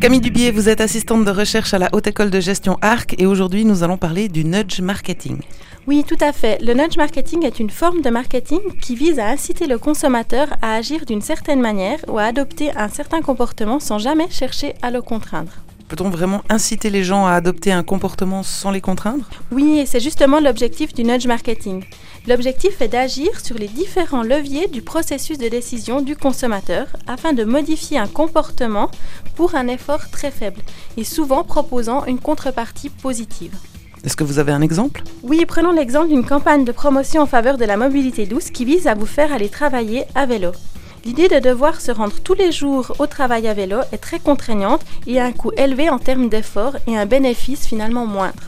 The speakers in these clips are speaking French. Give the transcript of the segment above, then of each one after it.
Camille Dubié, vous êtes assistante de recherche à la Haute École de Gestion ARC et aujourd'hui nous allons parler du nudge marketing. Oui, tout à fait. Le nudge marketing est une forme de marketing qui vise à inciter le consommateur à agir d'une certaine manière ou à adopter un certain comportement sans jamais chercher à le contraindre. Peut-on vraiment inciter les gens à adopter un comportement sans les contraindre ? Oui, et c'est justement l'objectif du nudge marketing. L'objectif est d'agir sur les différents leviers du processus de décision du consommateur afin de modifier un comportement pour un effort très faible et souvent proposant une contrepartie positive. Est-ce que vous avez un exemple ? Oui, prenons l'exemple d'une campagne de promotion en faveur de la mobilité douce qui vise à vous faire aller travailler à vélo. L'idée de devoir se rendre tous les jours au travail à vélo est très contraignante et a un coût élevé en termes d'effort et un bénéfice finalement moindre.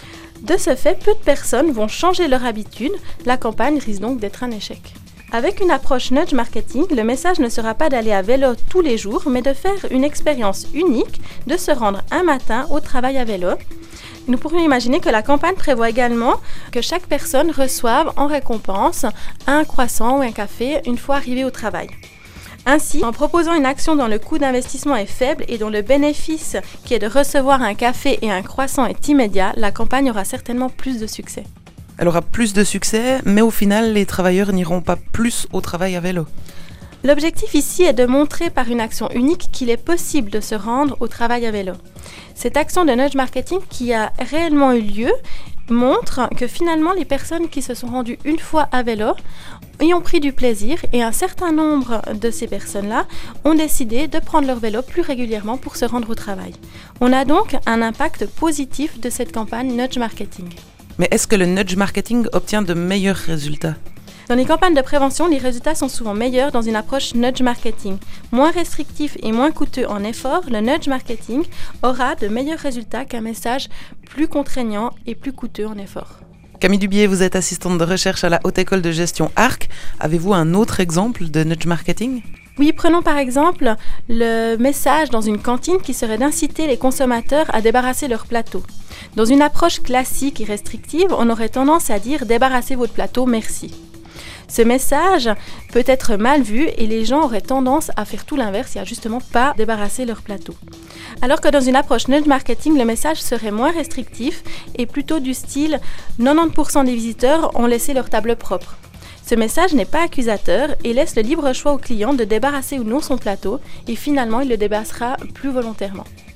De ce fait, peu de personnes vont changer leur habitude, la campagne risque donc d'être un échec. Avec une approche nudge marketing, le message ne sera pas d'aller à vélo tous les jours, mais de faire une expérience unique, de se rendre un matin au travail à vélo. Nous pourrions imaginer que la campagne prévoit également que chaque personne reçoive en récompense un croissant ou un café une fois arrivée au travail. Ainsi, en proposant une action dont le coût d'investissement est faible et dont le bénéfice qui est de recevoir un café et un croissant est immédiat, la campagne aura certainement plus de succès. Elle aura plus de succès, mais au final, les travailleurs n'iront pas plus au travail à vélo. L'objectif ici est de montrer par une action unique qu'il est possible de se rendre au travail à vélo. Cette action de nudge marketing qui a réellement eu lieu montre que finalement les personnes qui se sont rendues une fois à vélo y ont pris du plaisir et un certain nombre de ces personnes-là ont décidé de prendre leur vélo plus régulièrement pour se rendre au travail. On a donc un impact positif de cette campagne nudge marketing. Mais est-ce que le nudge marketing obtient de meilleurs résultats ? Dans les campagnes de prévention, les résultats sont souvent meilleurs dans une approche nudge marketing. Moins restrictif et moins coûteux en effort, le nudge marketing aura de meilleurs résultats qu'un message plus contraignant et plus coûteux en effort. Camille Dubié, vous êtes assistante de recherche à la Haute École de Gestion ARC. Avez-vous un autre exemple de nudge marketing ? Oui, prenons par exemple le message dans une cantine qui serait d'inciter les consommateurs à débarrasser leur plateau. Dans une approche classique et restrictive, on aurait tendance à dire « débarrassez votre plateau, merci ». Ce message peut être mal vu et les gens auraient tendance à faire tout l'inverse et à justement pas débarrasser leur plateau. Alors que dans une approche nudge marketing, le message serait moins restrictif et plutôt du style « 90% des visiteurs ont laissé leur table propre ». Ce message n'est pas accusateur et laisse le libre choix au client de débarrasser ou non son plateau et finalement il le débarrassera plus volontairement.